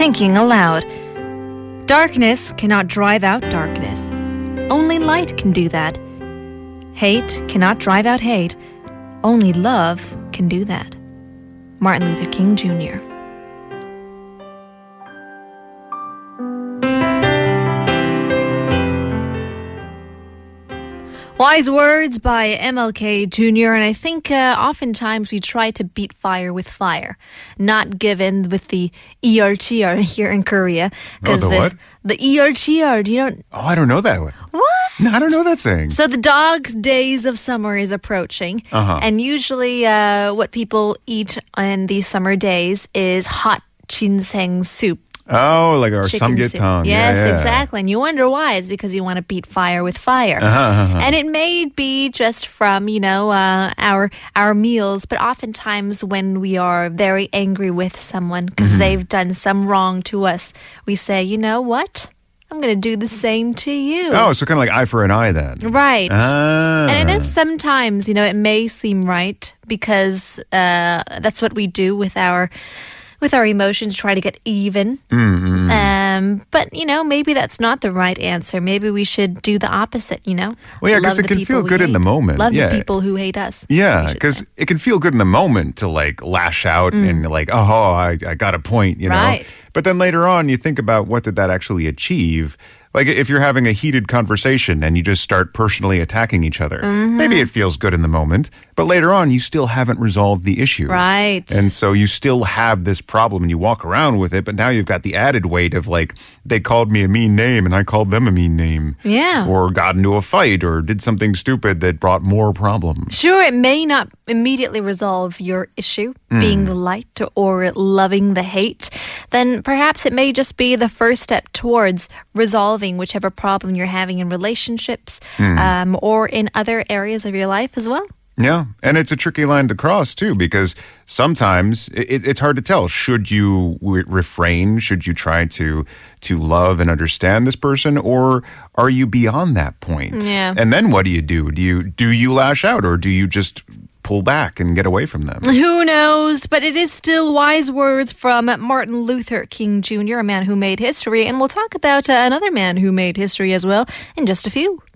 Thinking aloud. Darkness cannot drive out darkness. Only light can do that. Hate cannot drive out hate. Only love can do that. Martin Luther King Jr. Wise words by MLK Jr. And I think oftentimes we try to beat fire with fire. Not given with the ERTR here in Korea. The what? The ERTR. Do you know? Oh, I don't know that one. What? No, I don't know that saying. So the dog days of summer is approaching. And usually what people eat in these summer days is hot ginseng soup. Oh, like our Chicken soup. samgyetang. Yes, yeah. exactly. And you wonder why. It's because you want to beat fire with fire. And it may be just from, our meals, but oftentimes when we are very angry with someone because they've done some wrong to us, we say, you know what? I'm going to do the same to you. Oh, so kind of like eye for an eye then. Right. And I know sometimes, it may seem right because that's what we do with our emotions, try to get even. But, maybe that's not the right answer. Maybe we should do the opposite, Well, yeah, because it can feel good in the moment. Love the people who hate us. Yeah, because it can feel good in the moment to lash out and I got a point, Right. But then later on, you think about what did that actually achieve? Like if you're having a heated conversation and you just start personally attacking each other, maybe it feels good in the moment, but later on you still haven't resolved the issue. Right. And so you still have this problem and you walk around with it, but now you've got the added weight of they called me a mean name and I called them a mean name. Yeah. Or got into a fight or did something stupid that brought more problems. Sure, it may not immediately resolve your issue, being the light or loving the hate. Then perhaps it may just be the first step towards resolving whichever problem you're having in relationships or in other areas of your life as well. Yeah, and it's a tricky line to cross too because sometimes it's hard to tell. Should you refrain? Should you try to love and understand this person, or are you beyond that point? Yeah. And then what do you do? Do you lash out, or do you just pull back and get away from them? Who knows? But it is still wise words from Martin Luther King Jr., a man who made history. And we'll talk about another man who made history as well in just a few.